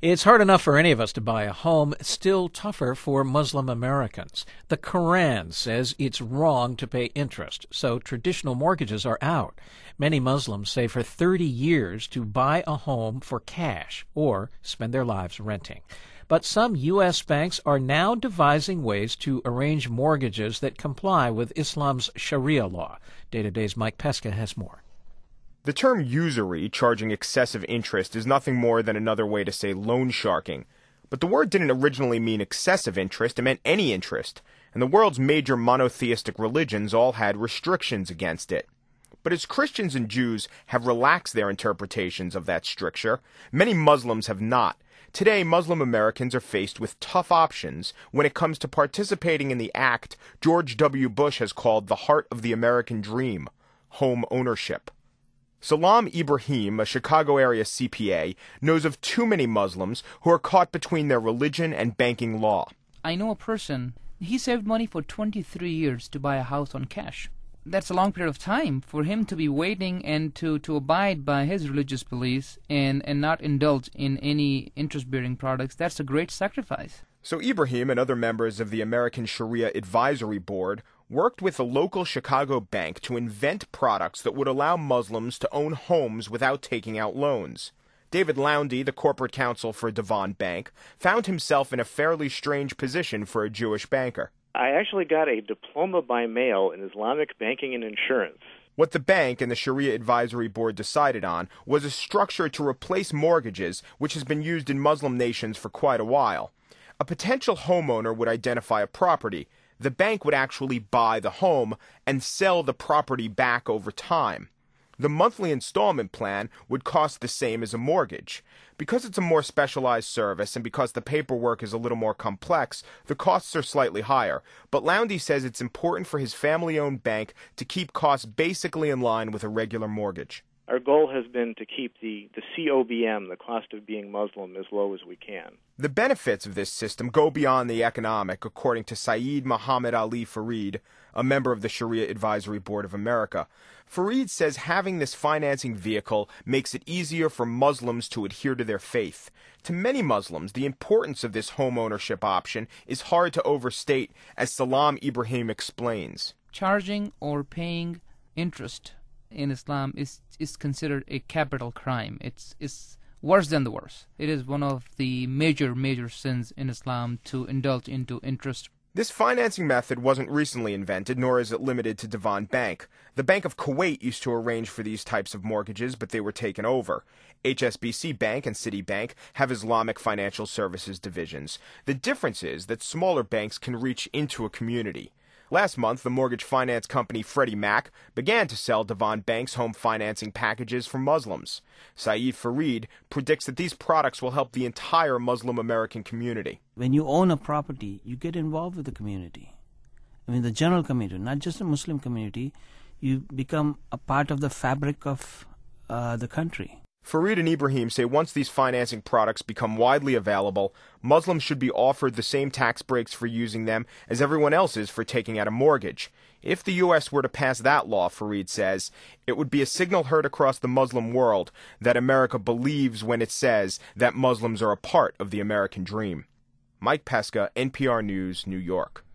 It's hard enough for any of us to buy a home, still tougher for Muslim Americans. The Quran says it's wrong to pay interest, so traditional mortgages are out. Many Muslims save for 30 years to buy a home for cash or spend their lives renting. But some U.S. banks are now devising ways to arrange mortgages that comply with Islam's Sharia law. Day to Day's Mike Pesca has more. The term usury, charging excessive interest, is nothing more than another way to say loan sharking. But the word didn't originally mean excessive interest, it meant any interest, and the world's major monotheistic religions all had restrictions against it. But as Christians and Jews have relaxed their interpretations of that stricture, many Muslims have not. Today, Muslim Americans are faced with tough options when it comes to participating in the act George W. Bush has called the heart of the American dream, home ownership. Salam Ibrahim, a Chicago area CPA, knows of too many Muslims who are caught between their religion and banking law. I know a person, he saved money for 23 years to buy a house on cash. That's a long period of time for him to be waiting and to abide by his religious beliefs and not indulge in any interest-bearing products. That's a great sacrifice. So Ibrahim and other members of the American Sharia Advisory Board worked with a local Chicago bank to invent products that would allow Muslims to own homes without taking out loans. David Lowndes, the corporate counsel for Devon Bank, found himself in a fairly strange position for a Jewish banker. I actually got a diploma by mail in Islamic banking and insurance. What the bank and the Sharia Advisory Board decided on was a structure to replace mortgages, which has been used in Muslim nations for quite a while. A potential homeowner would identify a property. The bank would actually buy the home and sell the property back over time. The monthly installment plan would cost the same as a mortgage. Because it's a more specialized service and because the paperwork is a little more complex, the costs are slightly higher. But Lowndes says it's important for his family-owned bank to keep costs basically in line with a regular mortgage. Our goal has been to keep the COBM, the cost of being Muslim, as low as we can. The benefits of this system go beyond the economic, according to Saeed Muhammad Ali Fareed, a member of the Sharia Advisory Board of America. Fareed says having this financing vehicle makes it easier for Muslims to adhere to their faith. To many Muslims, the importance of this home ownership option is hard to overstate, as Salam Ibrahim explains. Charging or paying interest in Islam is considered a capital crime. It's worse than the worst. It is one of the major sins in Islam to indulge into interest. This financing method wasn't recently invented, nor is it limited to Devon Bank. The Bank of Kuwait used to arrange for these types of mortgages, but they were taken over. HSBC Bank and Citibank have Islamic financial services divisions. The difference is that smaller banks can reach into a community. Last month, the mortgage finance company Freddie Mac began to sell Devon Bank's home financing packages for Muslims. Saeed Fareed predicts that these products will help the entire Muslim American community. When you own a property, you get involved with the community. I mean, the general community, not just the Muslim community. You become a part of the fabric of the country. Fareed and Ibrahim say once these financing products become widely available, Muslims should be offered the same tax breaks for using them as everyone else is for taking out a mortgage. If the U.S. were to pass that law, Fareed says, it would be a signal heard across the Muslim world that America believes when it says that Muslims are a part of the American dream. Mike Pesca, NPR News, New York.